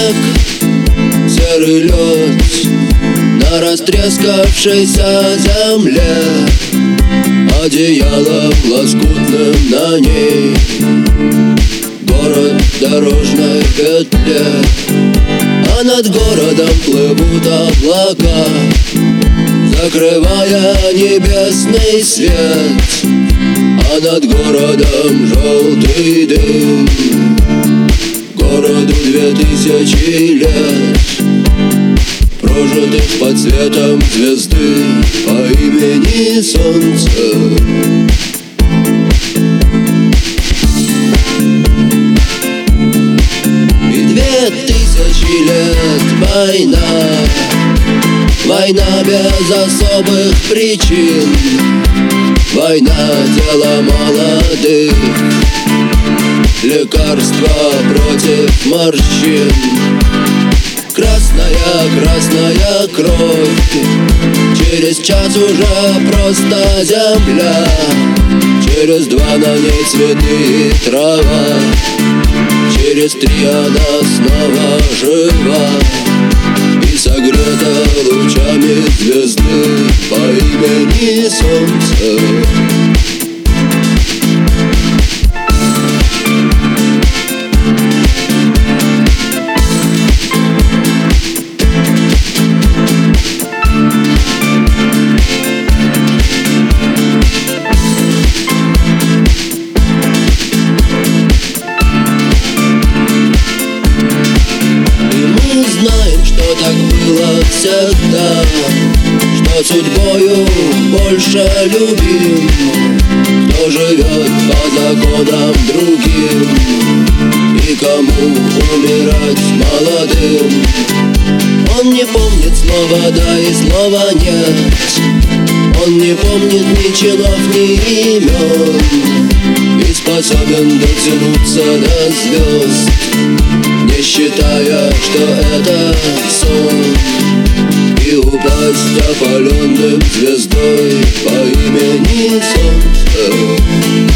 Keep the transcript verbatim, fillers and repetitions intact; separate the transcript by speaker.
Speaker 1: снег, серый лед на растрескавшейся земле, одеялом лоскутным на ней город в дорожной петле. А над городом плывут облака, закрывая небесный свет. А над городом желтый дым, городу две тысячи лет, прожитых под светом звезды по имени Солнце. И две тысячи лет война, война без особых причин, война тела молодых, лекарства против морщин. Красная, красная кровь, через час уже просто земля, через два на ней цветы и трава, через три она снова жива и согрета лучами звезды по имени Солнце. Так было всегда, что судьбою больше любим, кто живет по законам другим, и кому умирать молодым. Он не помнит слова да и слова нет, он не помнит ни чинов, ни имен, и способен дотянуться до звезд, не считая, что это сон, и упасть опаленным звездой по имени Солнце.